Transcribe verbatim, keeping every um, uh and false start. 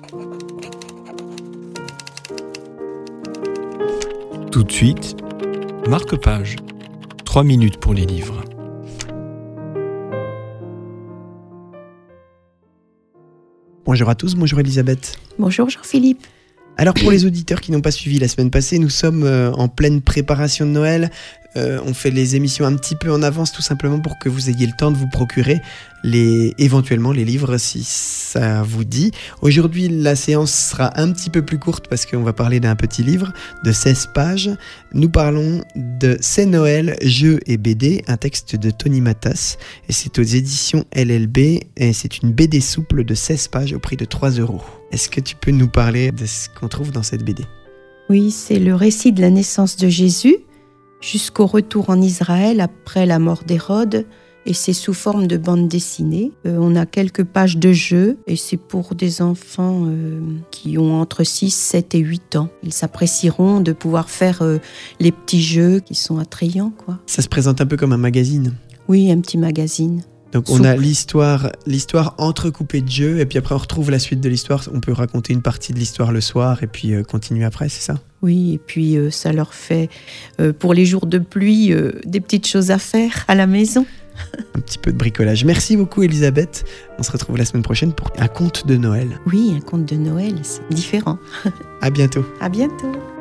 Tout de suite, marque-page. Trois minutes pour les livres. Bonjour à tous, bonjour Elisabeth. Bonjour Jean-Philippe. Alors pour les auditeurs qui n'ont pas suivi la semaine passée, nous sommes euh, en pleine préparation de Noël. Euh, on fait les émissions un petit peu en avance tout simplement pour que vous ayez le temps de vous procurer les, éventuellement les livres si ça vous dit. Aujourd'hui la séance sera un petit peu plus courte parce qu'on va parler d'un petit livre de seize pages. Nous parlons de C'est Noël, jeux et B D, un texte de Tony Matas et c'est aux éditions L L B et c'est une B D souple de seize pages au prix de trois euros. Est-ce que tu peux nous parler de ce qu'on trouve dans cette B D ? Oui, c'est le récit de la naissance de Jésus jusqu'au retour en Israël après la mort d'Hérode et c'est sous forme de bande dessinée. Euh, on a quelques pages de jeux et c'est pour des enfants euh, qui ont entre six, sept et huit ans. Ils s'apprécieront de pouvoir faire euh, les petits jeux qui sont attrayants, quoi. Ça se présente un peu comme un magazine. Oui, un petit magazine. Donc on a l'histoire, l'histoire entrecoupée de jeux et puis après on retrouve la suite de l'histoire. On peut raconter une partie de l'histoire le soir et puis euh, continuer après, c'est ça ? Oui, et puis euh, ça leur fait, euh, pour les jours de pluie, euh, des petites choses à faire à la maison. Un petit peu de bricolage. Merci beaucoup Elisabeth. On se retrouve la semaine prochaine pour un conte de Noël. Oui, un conte de Noël, c'est différent. À bientôt. À bientôt.